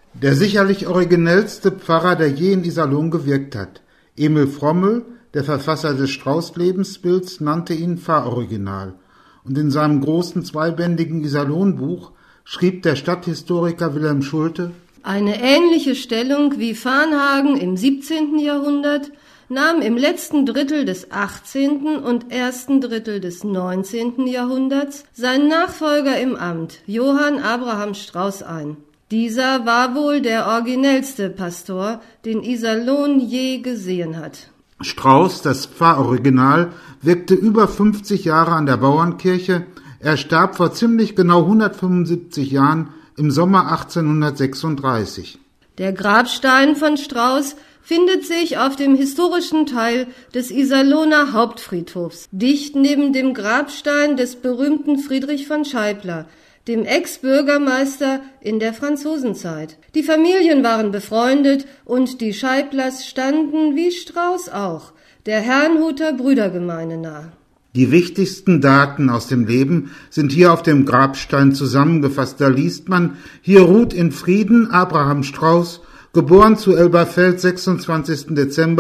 Der sicherlich originellste Pfarrer, der je in Iserlohn gewirkt hat. Emil Frommel, der Verfasser des Strauß-Lebensbilds, nannte ihn Pfarroriginal. Und in seinem großen zweibändigen Iserlohn-Buch schrieb der Stadthistoriker Wilhelm Schulte: Eine ähnliche Stellung wie Varnhagen im 17. Jahrhundert nahm im letzten Drittel des 18. und ersten Drittel des 19. Jahrhunderts sein Nachfolger im Amt, Johann Abraham Strauß, ein. Dieser war wohl der originellste Pastor, den Iserlohn je gesehen hat. Strauß, das Pfarroriginal, wirkte über 50 Jahre an der Bauernkirche. Er starb vor ziemlich genau 175 Jahren im Sommer 1836. Der Grabstein von Strauß findet sich auf dem historischen Teil des Iserlohner Hauptfriedhofs, dicht neben dem Grabstein des berühmten Friedrich von Scheibler, dem Ex-Bürgermeister in der Franzosenzeit. Die Familien waren befreundet und die Scheiblers standen, wie Strauß auch, der Herrnhuter Brüdergemeine nah. Die wichtigsten Daten aus dem Leben sind hier auf dem Grabstein zusammengefasst. Da liest man: Hier ruht in Frieden Abraham Strauß, geboren zu Elberfeld, 26. Dezember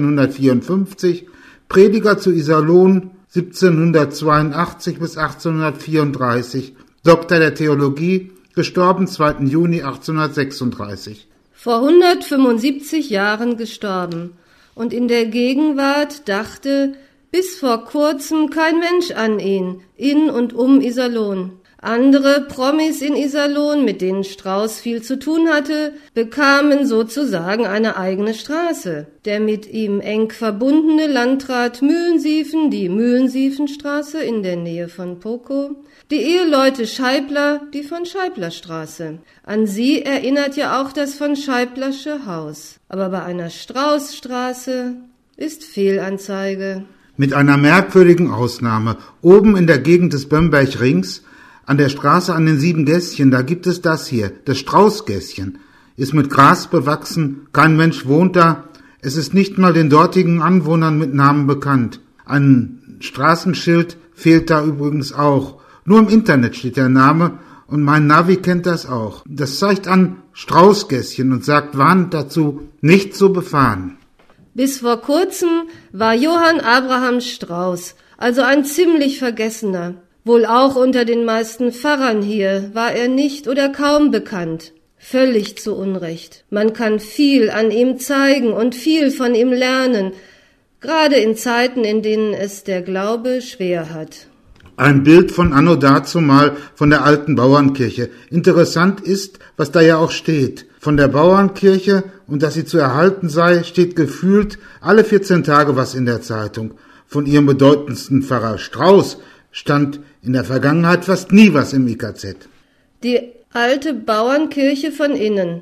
1754, Prediger zu Iserlohn 1782 bis 1834, Doktor der Theologie, gestorben 2. Juni 1836. Vor 175 Jahren gestorben und in der Gegenwart dachte bis vor kurzem kein Mensch an ihn, in und um Iserlohn. Andere Promis in Iserlohn, mit denen Strauß viel zu tun hatte, bekamen sozusagen eine eigene Straße. Der mit ihm eng verbundene Landrat Mühlensiefen, die Mühlensiefenstraße in der Nähe von Pokow, die Eheleute Scheibler, die von Scheiblerstraße. An sie erinnert ja auch das von Scheiblersche Haus. Aber bei einer Straußstraße ist Fehlanzeige. Mit einer merkwürdigen Ausnahme. Oben in der Gegend des Bömberg-Rings, an der Straße an den 7 Gässchen, da gibt es das hier, das Straußgässchen. Ist mit Gras bewachsen, kein Mensch wohnt da, es ist nicht mal den dortigen Anwohnern mit Namen bekannt. Ein Straßenschild fehlt da übrigens auch. Nur im Internet steht der Name und mein Navi kennt das auch. Das zeigt an Straußgässchen und sagt warnend dazu, nicht so befahren. Bis vor kurzem war Johann Abraham Strauß, also ein ziemlich Vergessener. Wohl auch unter den meisten Pfarrern hier war er nicht oder kaum bekannt. Völlig zu Unrecht. Man kann viel an ihm zeigen und viel von ihm lernen, gerade in Zeiten, in denen es der Glaube schwer hat. Ein Bild von anno dazumal von der alten Bauernkirche. Interessant ist, was da ja auch steht. Von der Bauernkirche und dass sie zu erhalten sei, steht gefühlt alle 14 Tage was in der Zeitung. Von ihrem bedeutendsten Pfarrer Strauß stand in der Vergangenheit fast nie was im IKZ. Die alte Bauernkirche von innen,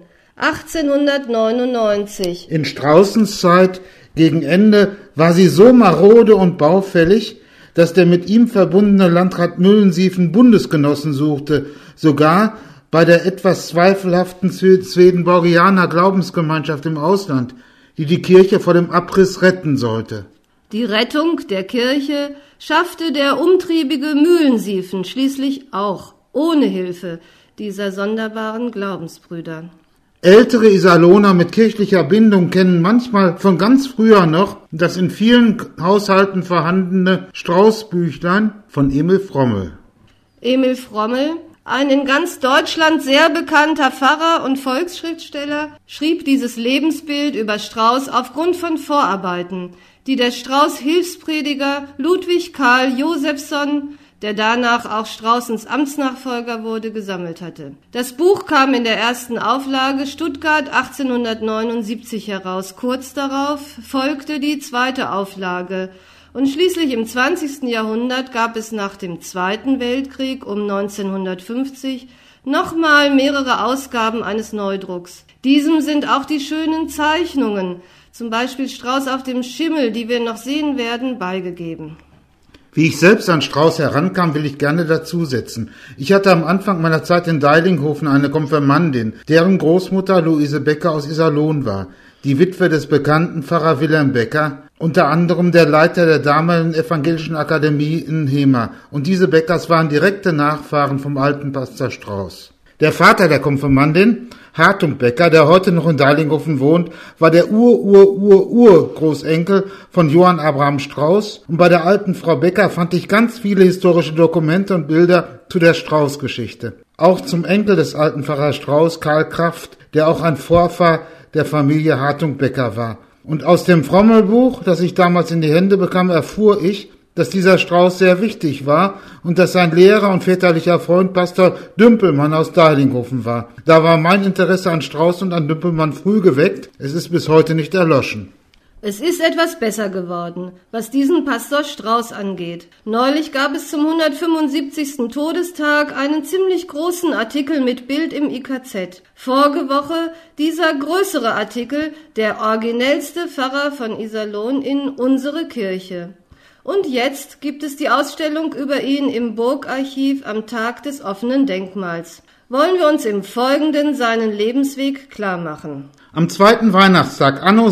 1899. In Straußens Zeit gegen Ende war sie so marode und baufällig, dass der mit ihm verbundene Landrat Müllensiefen Bundesgenossen suchte, sogar bei der etwas zweifelhaften Swedenborgianer Glaubensgemeinschaft im Ausland, die die Kirche vor dem Abriss retten sollte. Die Rettung der Kirche schaffte der umtriebige Mühlensiefen schließlich auch, ohne Hilfe dieser sonderbaren Glaubensbrüder. Ältere Iserlohner mit kirchlicher Bindung kennen manchmal von ganz früher noch das in vielen Haushalten vorhandene Straußbüchlein von Emil Frommel. Emil Frommel, ein in ganz Deutschland sehr bekannter Pfarrer und Volksschriftsteller, schrieb dieses Lebensbild über Strauß aufgrund von Vorarbeiten, die der Strauß-Hilfsprediger Ludwig Karl Josephson, der danach auch Straußens Amtsnachfolger wurde, gesammelt hatte. Das Buch kam in der ersten Auflage Stuttgart 1879 heraus. Kurz darauf folgte die zweite Auflage und schließlich im 20. Jahrhundert gab es nach dem Zweiten Weltkrieg um 1950 nochmal mehrere Ausgaben eines Neudrucks. Diesem sind auch die schönen Zeichnungen, zum Beispiel Strauß auf dem Schimmel, die wir noch sehen werden, beigegeben. Wie ich selbst an Strauß herankam, will ich gerne dazusetzen. Ich hatte am Anfang meiner Zeit in Deilinghofen eine Konfirmandin, deren Großmutter Luise Becker aus Iserlohn war, die Witwe des bekannten Pfarrer Wilhelm Becker, unter anderem der Leiter der damaligen Evangelischen Akademie in Hemer. Und diese Beckers waren direkte Nachfahren vom alten Pastor Strauß. Der Vater der Konfirmandin Hartung Becker, der heute noch in Deilinghofen wohnt, war der Ur-Ur-Ur-Ur-Großenkel von Johann Abraham Strauß. Und bei der alten Frau Becker fand ich ganz viele historische Dokumente und Bilder zu der Strauß-Geschichte. Auch zum Enkel des alten Pfarrer Strauß, Karl Kraft, der auch ein Vorfahr der Familie Hartung Becker war. Und aus dem Frommelbuch, das ich damals in die Hände bekam, erfuhr ich, dass dieser Strauß sehr wichtig war und dass sein Lehrer und väterlicher Freund Pastor Dümpelmann aus Deilinghofen war. Da war mein Interesse an Strauß und an Dümpelmann früh geweckt. Es ist bis heute nicht erloschen. Es ist etwas besser geworden, was diesen Pastor Strauß angeht. Neulich gab es zum 175. Todestag einen ziemlich großen Artikel mit Bild im IKZ. Vorige Woche dieser größere Artikel, der originellste Pfarrer von Iserlohn in unsere Kirche. Und jetzt gibt es die Ausstellung über ihn im Burgarchiv am Tag des offenen Denkmals. Wollen wir uns im Folgenden seinen Lebensweg klarmachen. Am zweiten Weihnachtstag anno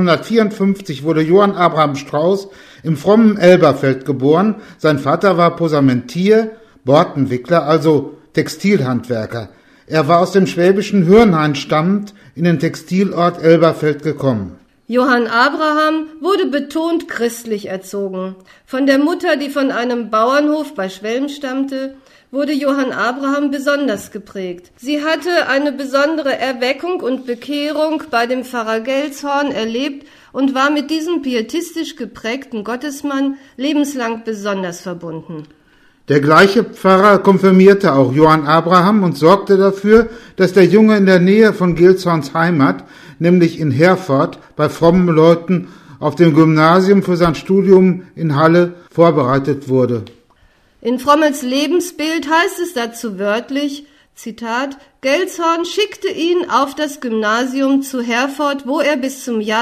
1754 wurde Johann Abraham Strauß im frommen Elberfeld geboren. Sein Vater war Posamentier, Bortenwickler, also Textilhandwerker. Er war aus dem schwäbischen Hürnhain stammend in den Textilort Elberfeld gekommen. Johann Abraham wurde betont christlich erzogen. Von der Mutter, die von einem Bauernhof bei Schwelm stammte, wurde Johann Abraham besonders geprägt. Sie hatte eine besondere Erweckung und Bekehrung bei dem Pfarrer Gelshorn erlebt und war mit diesem pietistisch geprägten Gottesmann lebenslang besonders verbunden. Der gleiche Pfarrer konfirmierte auch Johann Abraham und sorgte dafür, dass der Junge in der Nähe von Gelshorns Heimat, nämlich in Herford, bei frommen Leuten auf dem Gymnasium für sein Studium in Halle vorbereitet wurde. In Frommels Lebensbild heißt es dazu wörtlich, Zitat, Gelshorn schickte ihn auf das Gymnasium zu Herford, wo er bis zum Jahr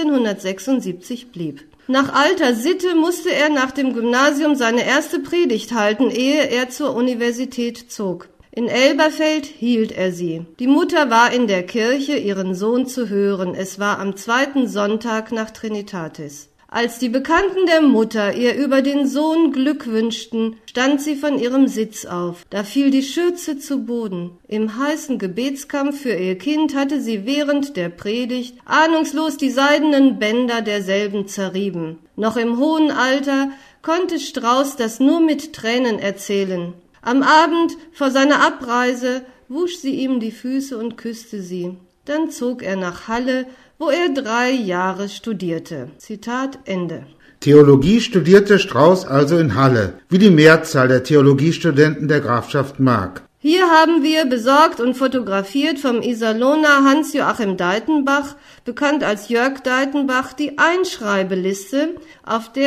1776 blieb. Nach alter Sitte musste er nach dem Gymnasium seine erste Predigt halten, ehe er zur Universität zog. In Elberfeld hielt er sie. Die Mutter war in der Kirche, ihren Sohn zu hören. Es war am 2. Sonntag nach Trinitatis. Als die Bekannten der Mutter ihr über den Sohn Glück wünschten, stand sie von ihrem Sitz auf. Da fiel die Schürze zu Boden. Im heißen Gebetskampf für ihr Kind hatte sie während der Predigt ahnungslos die seidenen Bänder derselben zerrieben. Noch im hohen Alter konnte Strauß das nur mit Tränen erzählen. Am Abend vor seiner Abreise wusch sie ihm die Füße und küsste sie. Dann zog er nach Halle, wo er 3 Jahre studierte. Zitat Ende. Theologie studierte Strauß also in Halle, wie die Mehrzahl der Theologiestudenten der Grafschaft Mark. Hier haben wir besorgt und fotografiert vom Iserlohner Hans-Joachim Deitenbach, bekannt als Jörg Deitenbach, die Einschreibeliste, auf der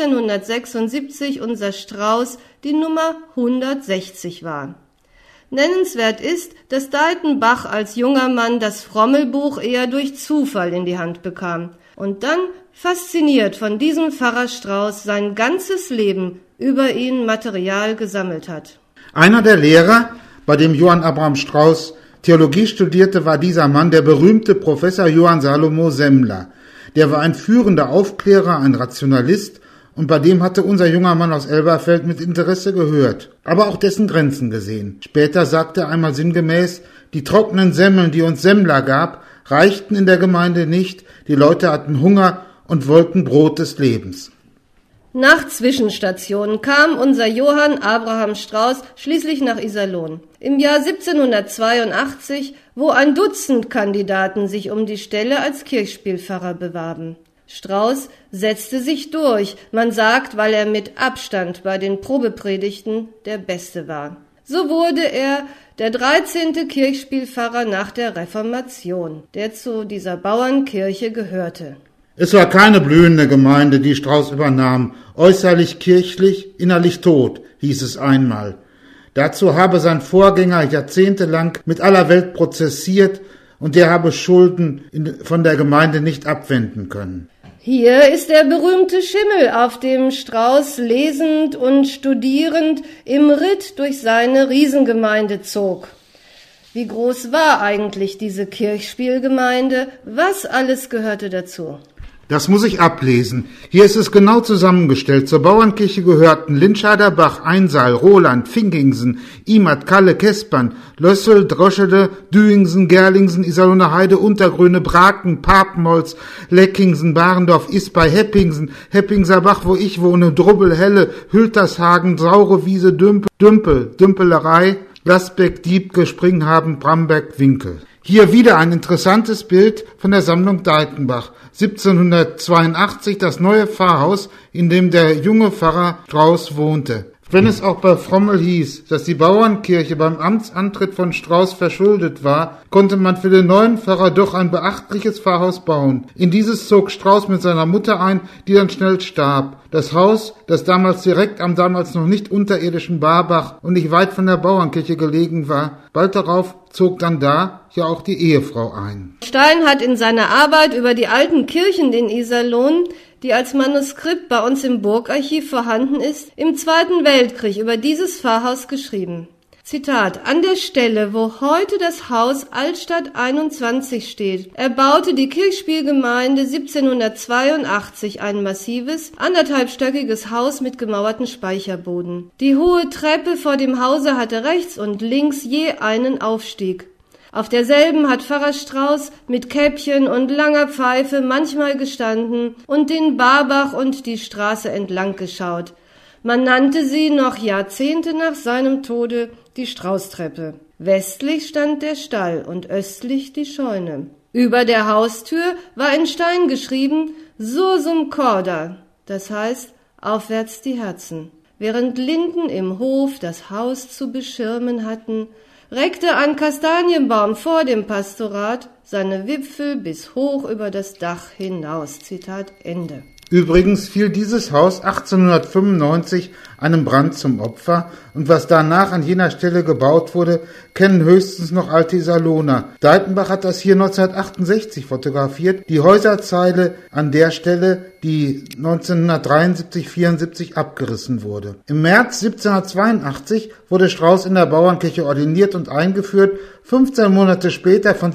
1776 unser Strauß die Nummer 160 war. Nennenswert ist, dass Deitenbach als junger Mann das Frommelbuch eher durch Zufall in die Hand bekam und dann, fasziniert von diesem Pfarrer Strauß, sein ganzes Leben über ihn Material gesammelt hat. Einer der Lehrer, bei dem Johann Abraham Strauß Theologie studierte, war dieser Mann, der berühmte Professor Johann Salomo Semmler. Der war ein führender Aufklärer, ein Rationalist, und bei dem hatte unser junger Mann aus Elberfeld mit Interesse gehört, aber auch dessen Grenzen gesehen. Später sagte er einmal sinngemäß, die trockenen Semmeln, die uns Semmler gab, reichten in der Gemeinde nicht, die Leute hatten Hunger und wollten Brot des Lebens. Nach Zwischenstationen kam unser Johann Abraham Strauß schließlich nach Iserlohn. Im Jahr 1782, wo ein Dutzend Kandidaten sich um die Stelle als Kirchspielpfarrer bewarben. Strauß setzte sich durch, man sagt, weil er mit Abstand bei den Probepredigten der Beste war. So wurde er der 13. Kirchspielpfarrer nach der Reformation, der zu dieser Bauernkirche gehörte. Es war keine blühende Gemeinde, die Strauß übernahm, äußerlich kirchlich, innerlich tot, hieß es einmal. Dazu habe sein Vorgänger jahrzehntelang mit aller Welt prozessiert und der habe Schulden von der Gemeinde nicht abwenden können. Hier ist der berühmte Schimmel, auf dem Strauß lesend und studierend im Ritt durch seine Riesengemeinde zog. Wie groß war eigentlich diese Kirchspielgemeinde? Was alles gehörte dazu? Das muss ich ablesen. Hier ist es genau zusammengestellt. Zur Bauernkirche gehörten Linscheider Bach, Einsaal, Roland, Finkingsen, Imert, Kalle, Kespern, Lössel, Droschede, Düingsen, Gerlingsen, Iserlohner Heide, Untergrüne, Braken, Papenholz, Leckingsen, Barendorf, Isbay, Heppingsen, Heppingser Bach, wo ich wohne, Drubbel, Helle, Hültershagen, Saure Wiese, Dümpelerei, Glasbeck, Diebke, Springhaben, Bramberg, Winkel. Hier wieder ein interessantes Bild von der Sammlung Deitenbach. 1782 das neue Pfarrhaus, in dem der junge Pfarrer Strauß wohnte. Wenn es auch bei Frommel hieß, dass die Bauernkirche beim Amtsantritt von Strauß verschuldet war, konnte man für den neuen Pfarrer doch ein beachtliches Pfarrhaus bauen. In dieses zog Strauß mit seiner Mutter ein, die dann schnell starb. Das Haus, das damals direkt am damals noch nicht unterirdischen Barbach und nicht weit von der Bauernkirche gelegen war, bald darauf zog dann da ja auch die Ehefrau ein. Stein hat in seiner Arbeit über die alten Kirchen in Iserlohn, die als Manuskript bei uns im Burgarchiv vorhanden ist, im Zweiten Weltkrieg über dieses Pfarrhaus geschrieben. Zitat: An der Stelle, wo heute das Haus Altstadt 21 steht, erbaute die Kirchspielgemeinde 1782 ein massives, 1,5-stöckiges Haus mit gemauerten Speicherboden. Die hohe Treppe vor dem Hause hatte rechts und links je einen Aufstieg. Auf derselben hat Pfarrer Strauß mit Käppchen und langer Pfeife manchmal gestanden und den Barbach und die Straße entlang geschaut. Man nannte sie noch Jahrzehnte nach seinem Tode die Straußtreppe. Westlich stand der Stall und östlich die Scheune. Über der Haustür war in Stein geschrieben Sursum corda, das heißt aufwärts die Herzen. Während Linden im Hof das Haus zu beschirmen hatten, reckte ein Kastanienbaum vor dem Pastorat seine Wipfel bis hoch über das Dach hinaus. Zitat Ende. Übrigens fiel dieses Haus 1895 einem Brand zum Opfer, und was danach an jener Stelle gebaut wurde, kennen höchstens noch alte Iserlohner. Deitenbach hat das hier 1968 fotografiert, die Häuserzeile an der Stelle, die 1973-74 abgerissen wurde. Im März 1782 wurde Strauß in der Bauernkirche ordiniert und eingeführt, 15 Monate später von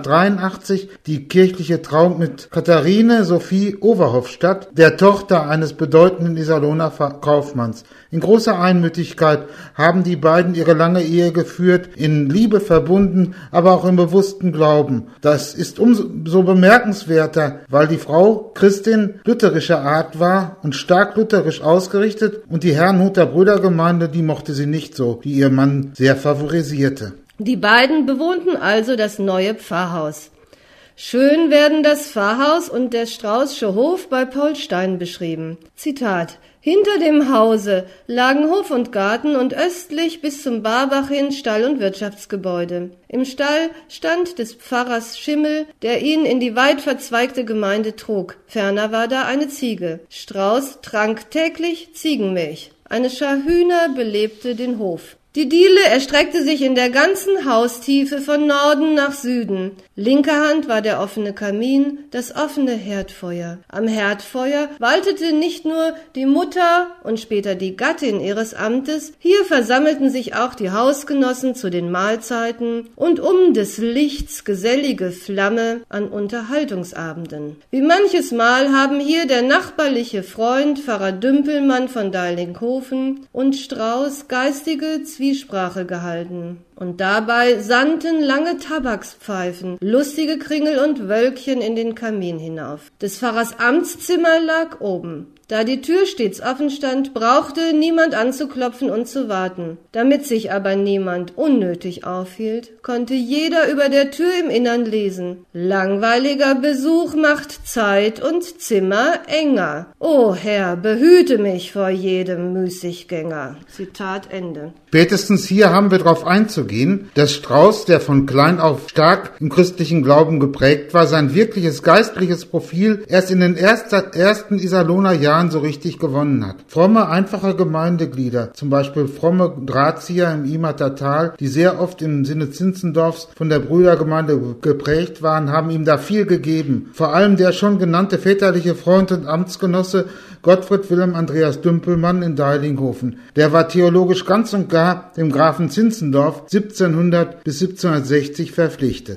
1783 die kirchliche Trauung mit Katharine Sophie Overhoff-Stadt, der Tochter eines bedeutenden Iserlohner Kaufmanns. In großer Einmütigkeit haben die beiden ihre lange Ehe geführt, in Liebe verbunden, aber auch im bewussten Glauben. Das ist umso bemerkenswerter, weil die Frau Christin lutherischer Art war und stark lutherisch ausgerichtet, und die Herrnhuter Brüdergemeinde, die mochte sie nicht so, die ihr Mann sehr favorisierte. Die beiden bewohnten also das neue Pfarrhaus. Schön werden das Pfarrhaus und der Straußsche Hof bei Paul Stein beschrieben. Zitat: Hinter dem Hause lagen Hof und Garten und östlich bis zum Barbach hin Stall und Wirtschaftsgebäude. Im Stall stand des Pfarrers Schimmel, der ihn in die weit verzweigte Gemeinde trug. Ferner war da eine Ziege. Strauß trank täglich Ziegenmilch. Eine Schar Hühner belebte den Hof. Die Diele erstreckte sich in der ganzen Haustiefe von Norden nach Süden. Linker Hand war der offene Kamin, das offene Herdfeuer. Am Herdfeuer waltete nicht nur die Mutter und später die Gattin ihres Amtes, hier versammelten sich auch die Hausgenossen zu den Mahlzeiten und um des Lichts gesellige Flamme an Unterhaltungsabenden. Wie manches Mal haben hier der nachbarliche Freund Pfarrer Dümpelmann von Deilinghofen und Strauß geistige Zwiesprache gehalten. Und dabei sandten lange Tabakspfeifen, lustige Kringel und Wölkchen in den Kamin hinauf. Des Pfarrers Amtszimmer lag oben. Da die Tür stets offen stand, brauchte niemand anzuklopfen und zu warten. Damit sich aber niemand unnötig aufhielt, konnte jeder über der Tür im Innern lesen: Langweiliger Besuch macht Zeit und Zimmer enger. O Herr, behüte mich vor jedem Müßiggänger. Zitat Ende. Spätestens hier haben wir darauf einzugehen, dass Strauß, der von klein auf stark im christlichen Glauben geprägt war, sein wirkliches geistliches Profil erst in den ersten Iserlohner Jahren so richtig gewonnen hat. Fromme, einfache Gemeindeglieder, zum Beispiel fromme Drahtzieher im Imerter Tal, die sehr oft im Sinne Zinzendorfs von der Brüdergemeinde geprägt waren, haben ihm da viel gegeben. Vor allem der schon genannte väterliche Freund und Amtsgenosse Gottfried Wilhelm Andreas Dümpelmann in Deilinghofen. Der war theologisch ganz und gar dem Grafen Zinzendorf 1700 bis 1760 verpflichtet.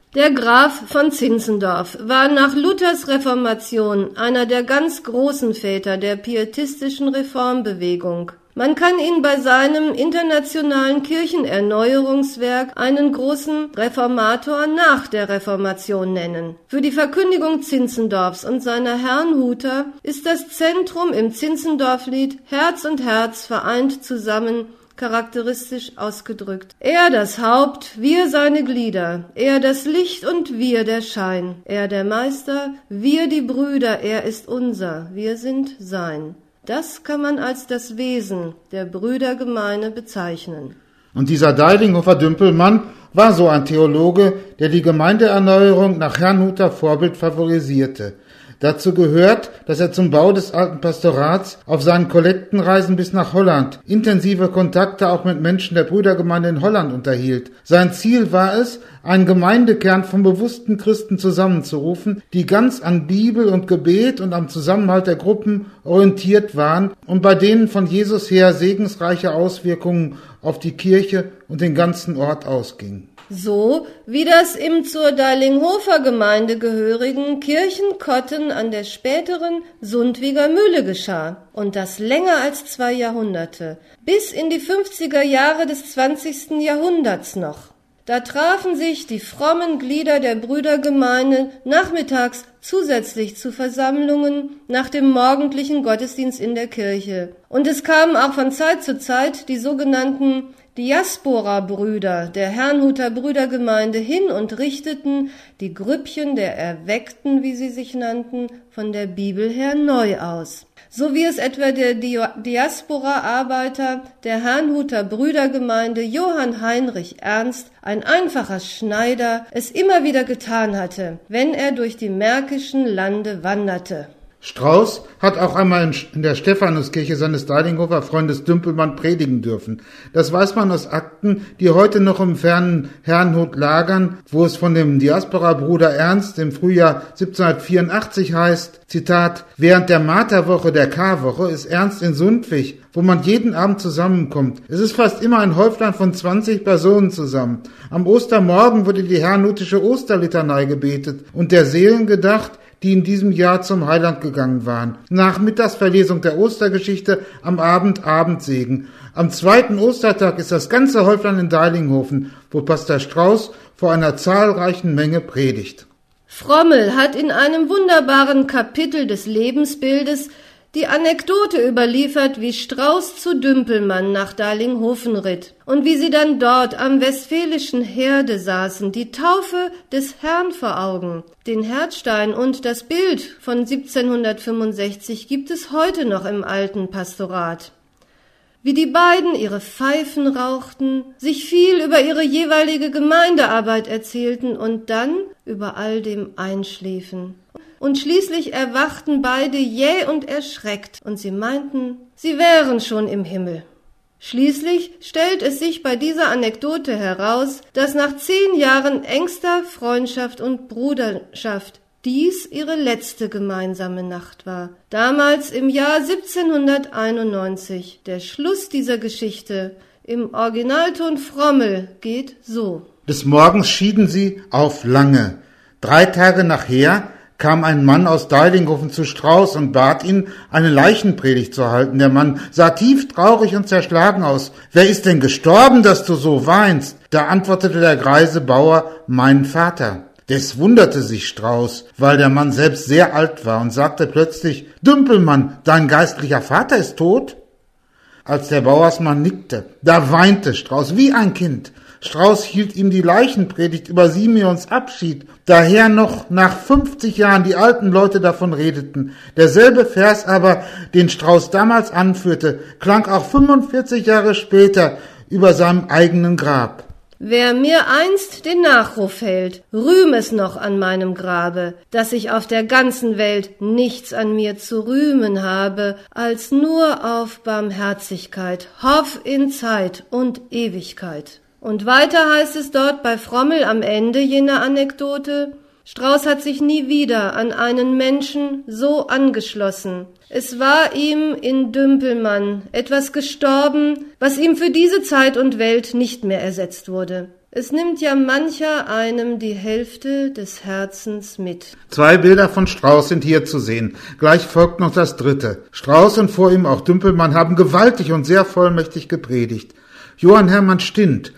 Der Graf von Zinzendorf war nach Luthers Reformation einer der ganz großen Väter der pietistischen Reformbewegung. Man kann ihn bei seinem internationalen Kirchenerneuerungswerk einen großen Reformator nach der Reformation nennen. Für die Verkündigung Zinzendorfs und seiner Herrnhuter ist das Zentrum im Zinzendorf-Lied Herz und Herz vereint zusammen charakteristisch ausgedrückt. Er das Haupt, wir seine Glieder, er das Licht und wir der Schein, er der Meister, wir die Brüder, er ist unser, wir sind sein. Das kann man als das Wesen der Brüdergemeine bezeichnen. Und dieser Deilinghofer Dümpelmann war so ein Theologe, der die Gemeindeerneuerung nach Herrnhuter Vorbild favorisierte. Dazu gehört, dass er zum Bau des alten Pastorats auf seinen Kollektenreisen bis nach Holland intensive Kontakte auch mit Menschen der Brüdergemeinde in Holland unterhielt. Sein Ziel war es, einen Gemeindekern von bewussten Christen zusammenzurufen, die ganz an Bibel und Gebet und am Zusammenhalt der Gruppen orientiert waren und bei denen von Jesus her segensreiche Auswirkungen auf die Kirche und den ganzen Ort ausgingen. So wie das im zur Deilinghofer Gemeinde gehörigen Kirchenkotten an der späteren Sundwiger Mühle geschah. Und das länger als 2 Jahrhunderte, bis in die 50er Jahre des 20. Jahrhunderts noch. Da trafen sich die frommen Glieder der Brüdergemeinde nachmittags zusätzlich zu Versammlungen nach dem morgendlichen Gottesdienst in der Kirche. Und es kamen auch von Zeit zu Zeit die sogenannten Diaspora-Brüder der Herrnhuter Brüdergemeinde hin und richteten die Grüppchen der Erweckten, wie sie sich nannten, von der Bibel her neu aus. So wie es etwa der Diaspora-Arbeiter der Herrnhuter Brüdergemeinde Johann Heinrich Ernst, ein einfacher Schneider, es immer wieder getan hatte, wenn er durch die märkischen Lande wanderte. Strauß hat auch einmal in der Stephanuskirche seines Deilinghofer Freundes Dümpelmann predigen dürfen. Das weiß man aus Akten, die heute noch im fernen Herrnhut lagern, wo es von dem Diaspora-Bruder Ernst im Frühjahr 1784 heißt, Zitat, während der Marterwoche, der Karwoche, ist Ernst in Sundwig, wo man jeden Abend zusammenkommt. Es ist fast immer ein Häuflein von 20 Personen zusammen. Am Ostermorgen wurde die herrnhutische Osterlitanei gebetet und der Seelen gedacht, die in diesem Jahr zum Heiland gegangen waren. Nachmittags Verlesung der Ostergeschichte, am Abend Abendsegen. Am 2. Ostertag ist das ganze Häuflein in Deilinghofen, wo Pastor Strauß vor einer zahlreichen Menge predigt. Frommel hat in einem wunderbaren Kapitel des Lebensbildes die Anekdote überliefert, wie Strauß zu Dümpelmann nach Deilinghofen ritt und wie sie dann dort am westfälischen Herde saßen, die Taufe des Herrn vor Augen. Den Herzstein und das Bild von 1765 gibt es heute noch im alten Pastorat. Wie die beiden ihre Pfeifen rauchten, sich viel über ihre jeweilige Gemeindearbeit erzählten und dann über all dem einschliefen. Und schließlich erwachten beide jäh und erschreckt, und sie meinten, sie wären schon im Himmel. Schließlich stellt es sich bei dieser Anekdote heraus, dass nach 10 Jahren engster Freundschaft und Bruderschaft dies ihre letzte gemeinsame Nacht war. Damals im Jahr 1791. Der Schluss dieser Geschichte im Originalton Frommel geht so. Des Morgens schieden sie auf lange. 3 Tage nachher kam ein Mann aus Deilinghofen zu Strauß und bat ihn, eine Leichenpredigt zu halten. Der Mann sah tief traurig und zerschlagen aus. »Wer ist denn gestorben, dass du so weinst?« Da antwortete der greise Bauer, »Mein Vater.« Des wunderte sich Strauß, weil der Mann selbst sehr alt war und sagte plötzlich, »Dümpelmann, dein geistlicher Vater ist tot?« Als der Bauersmann nickte, da weinte Strauß wie ein Kind. Strauß hielt ihm die Leichenpredigt über Simeons Abschied, daher noch nach 50 Jahren die alten Leute davon redeten. Derselbe Vers aber, den Strauß damals anführte, klang auch 45 Jahre später über seinem eigenen Grab. Wer mir einst den Nachruf hält, rühm es noch an meinem Grabe, dass ich auf der ganzen Welt nichts an mir zu rühmen habe, als nur auf Barmherzigkeit, hoff in Zeit und Ewigkeit. Und weiter heißt es dort bei Frommel am Ende jener Anekdote, Strauß hat sich nie wieder an einen Menschen so angeschlossen. Es war ihm in Dümpelmann etwas gestorben, was ihm für diese Zeit und Welt nicht mehr ersetzt wurde. Es nimmt ja mancher einem die Hälfte des Herzens mit. 2 Bilder von Strauß sind hier zu sehen. Gleich folgt noch das 3. Strauß und vor ihm auch Dümpelmann haben gewaltig und sehr vollmächtig gepredigt. Johann Hermann Stint,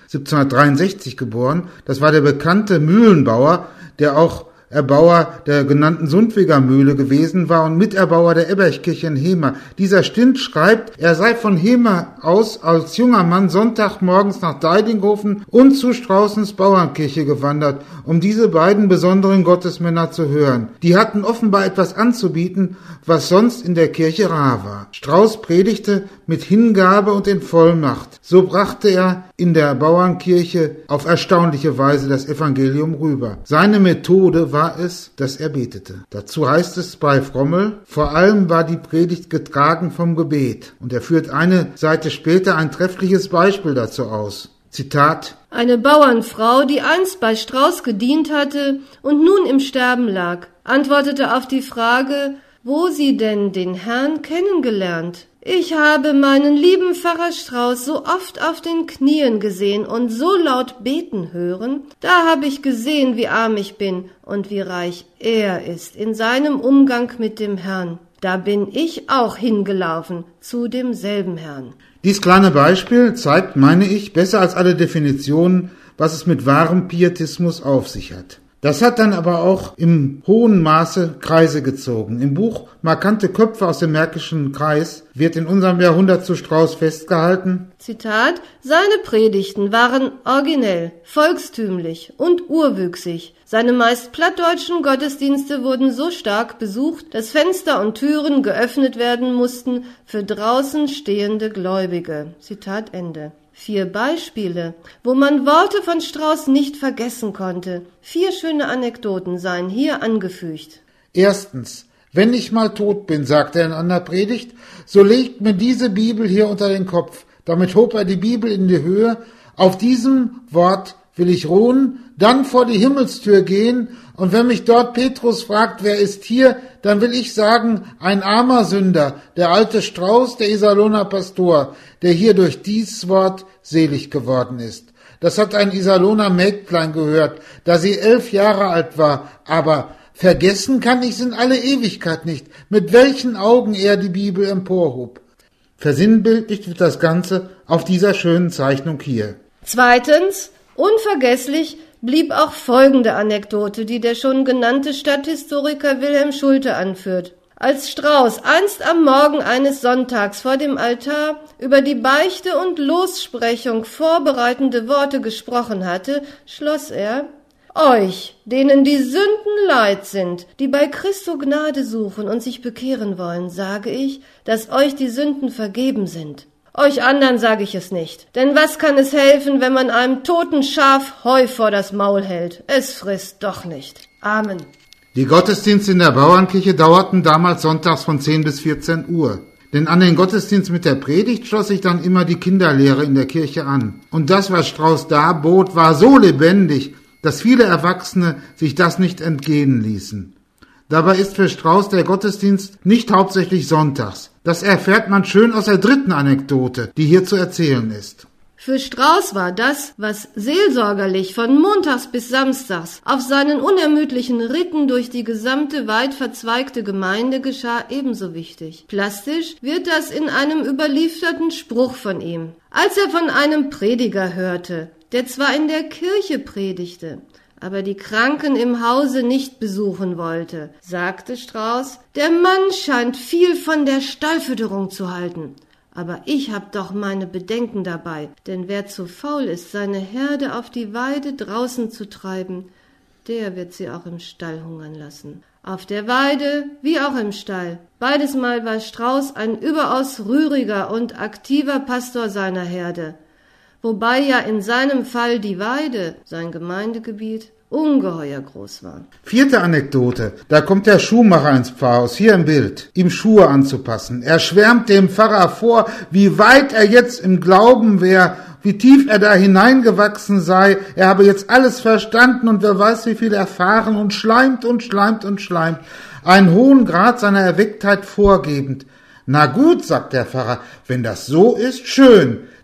1763 geboren, das war der bekannte Mühlenbauer, der auch Erbauer der genannten Sundwiger Mühle gewesen war und Miterbauer der Eberchkirche in Hemer. Dieser Stint schreibt, er sei von Hemer aus als junger Mann Sonntagmorgens nach Deidinghofen und zu Straußens Bauernkirche gewandert, um diese beiden besonderen Gottesmänner zu hören. Die hatten offenbar etwas anzubieten, was sonst in der Kirche rar war. Strauß predigte mit Hingabe und in Vollmacht. So brachte er in der Bauernkirche auf erstaunliche Weise das Evangelium rüber. Seine Methode war es, dass er betete. Dazu heißt es bei Frommel, vor allem war die Predigt getragen vom Gebet. Und er führt eine Seite später ein treffliches Beispiel dazu aus. Zitat: Eine Bauernfrau, die einst bei Strauß gedient hatte und nun im Sterben lag, antwortete auf die Frage, wo sie denn den Herrn kennengelernt. Ich habe meinen lieben Pfarrer Strauß so oft auf den Knien gesehen und so laut beten hören, da habe ich gesehen, wie arm ich bin und wie reich er ist in seinem Umgang mit dem Herrn. Da bin ich auch hingelaufen zu demselben Herrn. Dies kleine Beispiel zeigt, meine ich, besser als alle Definitionen, was es mit wahrem Pietismus auf sich hat. Das hat dann aber auch im hohen Maße Kreise gezogen. Im Buch Markante Köpfe aus dem Märkischen Kreis wird in unserem Jahrhundert zu Strauß festgehalten: Zitat: Seine Predigten waren originell, volkstümlich und urwüchsig. Seine meist plattdeutschen Gottesdienste wurden so stark besucht, dass Fenster und Türen geöffnet werden mussten für draußen stehende Gläubige. Zitat Ende. 4 Beispiele, wo man Worte von Strauß nicht vergessen konnte. 4 schöne Anekdoten seien hier angefügt. Erstens: Wenn ich mal tot bin, sagt er in einer Predigt, so legt mir diese Bibel hier unter den Kopf. Damit hob er die Bibel in die Höhe. Auf diesem Wort will ich ruhen, dann vor die Himmelstür gehen, und wenn mich dort Petrus fragt, wer ist hier, dann will ich sagen, ein armer Sünder, der alte Strauß, der Iserlohner Pastor, der hier durch dies Wort selig geworden ist. Das hat ein Iserlohner Mägdlein gehört, da sie 11 Jahre alt war, aber vergessen kann ich's in alle Ewigkeit nicht, mit welchen Augen er die Bibel emporhob. Versinnbildlicht wird das Ganze auf dieser schönen Zeichnung hier. Zweitens: Unvergesslich blieb auch folgende Anekdote, die der schon genannte Stadthistoriker Wilhelm Schulte anführt. Als Strauß einst am Morgen eines Sonntags vor dem Altar über die Beichte und Lossprechung vorbereitende Worte gesprochen hatte, schloss er: Euch, denen die Sünden leid sind, die bei Christo Gnade suchen und sich bekehren wollen, sage ich, dass euch die Sünden vergeben sind. Euch anderen sage ich es nicht, denn was kann es helfen, wenn man einem toten Schaf Heu vor das Maul hält? Es frisst doch nicht. Amen. Die Gottesdienste in der Bauernkirche dauerten damals sonntags von 10 bis 14 Uhr. Denn an den Gottesdienst mit der Predigt schloss sich dann immer die Kinderlehre in der Kirche an. Und das, was Strauß darbot, war so lebendig, dass viele Erwachsene sich das nicht entgehen ließen. Dabei ist für Strauß der Gottesdienst nicht hauptsächlich sonntags. Das erfährt man schön aus der 3. Anekdote, die hier zu erzählen ist. Für Strauß war das, was seelsorgerlich von montags bis samstags auf seinen unermüdlichen Ritten durch die gesamte weit verzweigte Gemeinde geschah, ebenso wichtig. Plastisch wird das in einem überlieferten Spruch von ihm. Als er von einem Prediger hörte, der zwar in der Kirche predigte, aber die Kranken im Hause nicht besuchen wollte, sagte Strauß: Der Mann scheint viel von der Stallfütterung zu halten. Aber ich hab doch meine Bedenken dabei, denn wer zu faul ist, seine Herde auf die Weide draußen zu treiben, der wird sie auch im Stall hungern lassen. Auf der Weide wie auch im Stall. Beides Mal war Strauß ein überaus rühriger und aktiver Pastor seiner Herde, wobei ja in seinem Fall die Weide, sein Gemeindegebiet, ungeheuer groß war. 4. Anekdote. Da kommt der Schuhmacher ins Pfarrhaus, hier im Bild, ihm Schuhe anzupassen. Er schwärmt dem Pfarrer vor, wie weit er jetzt im Glauben wäre, wie tief er da hineingewachsen sei. Er habe jetzt alles verstanden und wer weiß, wie viel erfahren, und schleimt und schleimt und schleimt. Einen hohen Grad seiner Erwecktheit vorgebend. Na gut, sagt der Pfarrer, wenn das so ist, schön.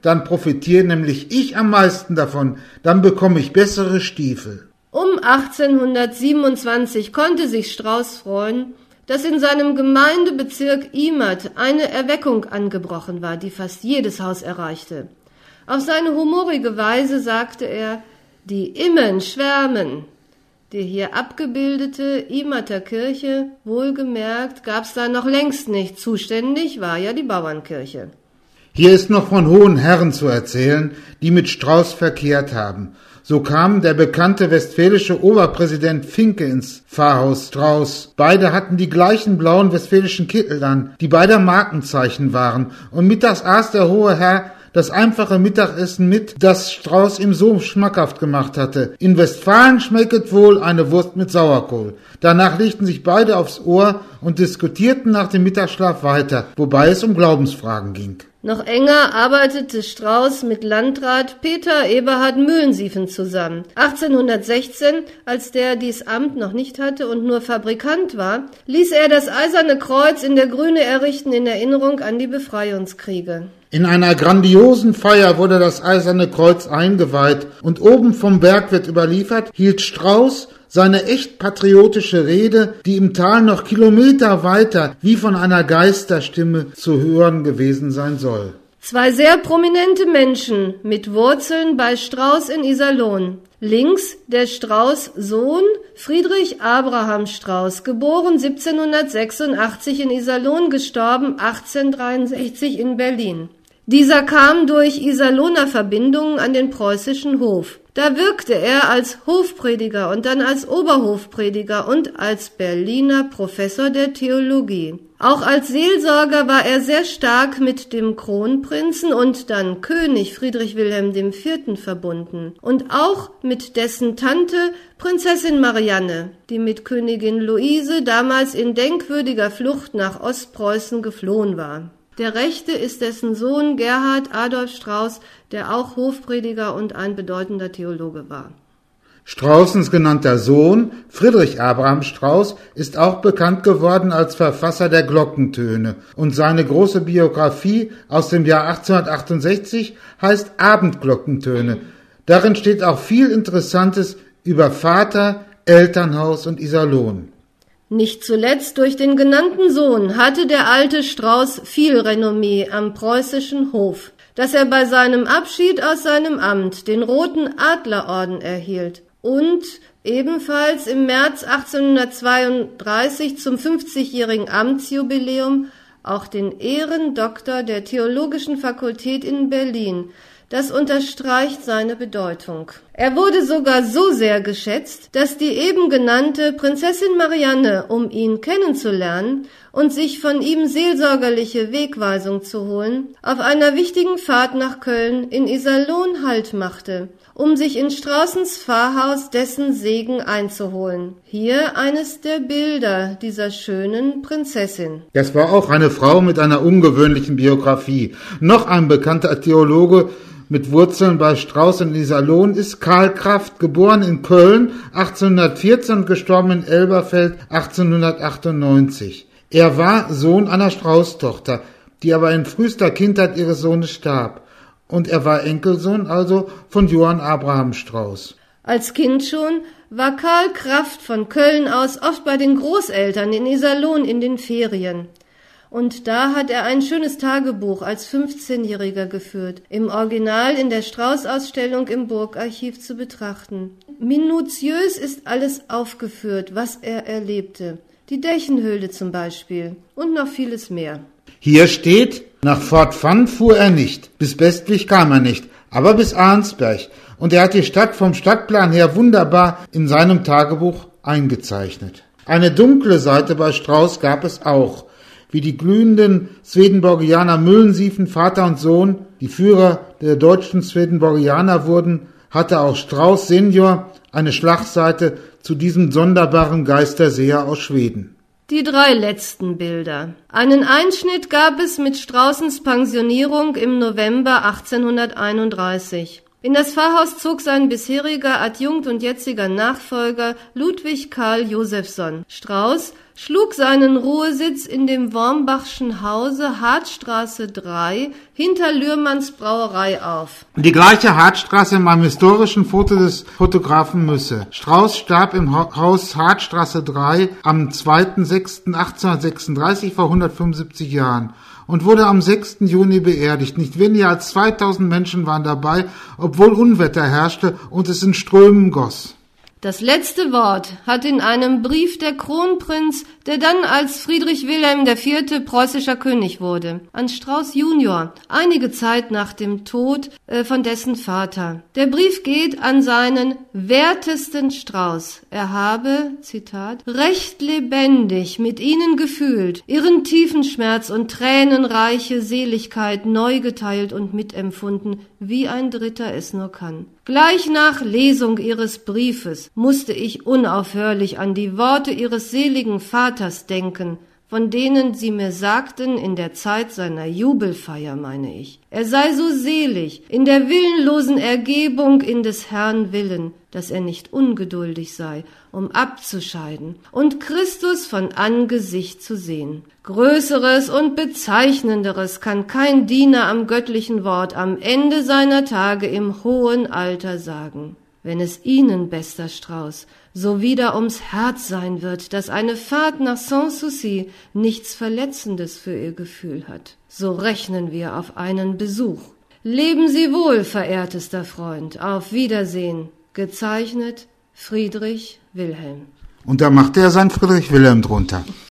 dann profitiere nämlich ich am meisten davon, dann bekomme ich bessere Stiefel. Um 1827 konnte sich Strauß freuen, dass in seinem Gemeindebezirk Imert eine Erweckung angebrochen war, die fast jedes Haus erreichte. Auf seine humorige Weise sagte er, die Immen schwärmen. Die hier abgebildete Imerter Kirche, wohlgemerkt, gab's da noch längst nicht, zuständig war ja die Bauernkirche. Hier ist noch von hohen Herren zu erzählen, die mit Strauß verkehrt haben. So kam der bekannte westfälische Oberpräsident Finke ins Pfarrhaus Strauß. Beide hatten die gleichen blauen westfälischen Kittel an, die beider Markenzeichen waren, und mittags aß der hohe Herr das einfache Mittagessen mit, das Strauß ihm so schmackhaft gemacht hatte. In Westfalen schmecket wohl eine Wurst mit Sauerkohl. Danach legten sich beide aufs Ohr und diskutierten nach dem Mittagsschlaf weiter, wobei es um Glaubensfragen ging. Noch enger arbeitete Strauß mit Landrat Peter Eberhard Mühlensiefen zusammen. 1816, als der dies Amt noch nicht hatte und nur Fabrikant war, ließ er das Eiserne Kreuz in der Grüne errichten in Erinnerung an die Befreiungskriege. In einer grandiosen Feier wurde das Eiserne Kreuz eingeweiht und oben vom Berg wird überliefert, hielt Strauß seine echt patriotische Rede, die im Tal noch Kilometer weiter wie von einer Geisterstimme zu hören gewesen sein soll. Zwei sehr prominente Menschen mit Wurzeln bei Strauß in Iserlohn. Links der Strauß Sohn Friedrich Abraham Strauß, geboren 1786 in Iserlohn, gestorben 1863 in Berlin. Dieser kam durch Iserlohner Verbindungen an den preußischen Hof. Da wirkte er als Hofprediger und dann als Oberhofprediger und als Berliner Professor der Theologie. Auch als Seelsorger war er sehr stark mit dem Kronprinzen und dann König Friedrich Wilhelm IV. Verbunden und auch mit dessen Tante Prinzessin Marianne, die mit Königin Luise damals in denkwürdiger Flucht nach Ostpreußen geflohen war. Der Rechte ist dessen Sohn Gerhard Adolf Strauß, der auch Hofprediger und ein bedeutender Theologe war. Straußens genannter Sohn, Friedrich Abraham Strauß, ist auch bekannt geworden als Verfasser der Glockentöne, und seine große Biografie aus dem Jahr 1868 heißt Abendglockentöne. Darin steht auch viel Interessantes über Vater, Elternhaus und Iserlohn. Nicht zuletzt durch den genannten Sohn hatte der alte Strauß viel Renommee am preußischen Hof, dass er bei seinem Abschied aus seinem Amt den Roten Adlerorden erhielt und ebenfalls im März 1832 zum 50-jährigen Amtsjubiläum auch den Ehrendoktor der Theologischen Fakultät in Berlin. Das unterstreicht seine Bedeutung. Er wurde sogar so sehr geschätzt, dass die eben genannte Prinzessin Marianne, um ihn kennenzulernen und sich von ihm seelsorgerliche Wegweisung zu holen, auf einer wichtigen Fahrt nach Köln in Iserlohn Halt machte, um sich in Straußens Pfarrhaus dessen Segen einzuholen. Hier eines der Bilder dieser schönen Prinzessin. Das war auch eine Frau mit einer ungewöhnlichen Biografie. Noch ein bekannter Theologe mit Wurzeln bei Strauß in Iserlohn ist Karl Kraft, geboren in Köln 1814 und gestorben in Elberfeld 1898. Er war Sohn einer Strauß-Tochter, die aber in frühester Kindheit ihres Sohnes starb. Und er war Enkelsohn also von Johann Abraham Strauß. Als Kind schon war Karl Kraft von Köln aus oft bei den Großeltern in Iserlohn in den Ferien. Und da hat er ein schönes Tagebuch als 15-Jähriger geführt, im Original in der Strauß-Ausstellung im Burgarchiv zu betrachten. Minutiös ist alles aufgeführt, was er erlebte. Die Dächenhöhle zum Beispiel und noch vieles mehr. Hier steht, nach Fort Vann fuhr er nicht, bis Bestwig kam er nicht, aber bis Arnsberg. Und er hat die Stadt vom Stadtplan her wunderbar in seinem Tagebuch eingezeichnet. Eine dunkle Seite bei Strauß gab es auch. Wie die glühenden Swedenborgianer Müllensiefen, Vater und Sohn, die Führer der deutschen Swedenborgianer wurden, hatte auch Strauß Senior eine Schlagseite zu diesem sonderbaren Geisterseher aus Schweden. Die 3 letzten Bilder. Einen Einschnitt gab es mit Straußens Pensionierung im November 1831. In das Pfarrhaus zog sein bisheriger Adjunkt und jetziger Nachfolger Ludwig Karl Josephson. Strauß schlug seinen Ruhesitz in dem Wormbachschen Hause Hartstraße 3 hinter Lührmanns Brauerei auf. Die gleiche Hartstraße in meinem historischen Foto des Fotografen Müsse. Strauß starb im Haus Hartstraße 3 am 2.6.1836 vor 175 Jahren und wurde am 6. Juni beerdigt. Nicht weniger als 2000 Menschen waren dabei, obwohl Unwetter herrschte und es in Strömen goss. Das letzte Wort hat in einem Brief der Kronprinz, der dann als Friedrich Wilhelm IV. Preußischer König wurde, an Strauß Junior, einige Zeit nach dem Tod von dessen Vater. Der Brief geht an seinen wertesten Strauß. Er habe, Zitat, recht lebendig mit ihnen gefühlt, ihren tiefen Schmerz und tränenreiche Seligkeit neu geteilt und mitempfunden, wie ein Dritter es nur kann. Gleich nach Lesung ihres Briefes musste ich unaufhörlich an die Worte ihres seligen Vaters denken, von denen sie mir sagten in der Zeit seiner Jubelfeier, meine ich. Er sei so selig in der willenlosen Ergebung in des Herrn Willen, dass er nicht ungeduldig sei, um abzuscheiden und Christus von Angesicht zu sehen. Größeres und bezeichnenderes kann kein Diener am göttlichen Wort am Ende seiner Tage im hohen Alter sagen. Wenn es Ihnen, bester Strauß, so wieder ums Herz sein wird, dass eine Fahrt nach Sanssouci nichts Verletzendes für Ihr Gefühl hat, so rechnen wir auf einen Besuch. Leben Sie wohl, verehrtester Freund, auf Wiedersehen. Gezeichnet Friedrich Wilhelm. Und da machte er sein Friedrich Wilhelm drunter.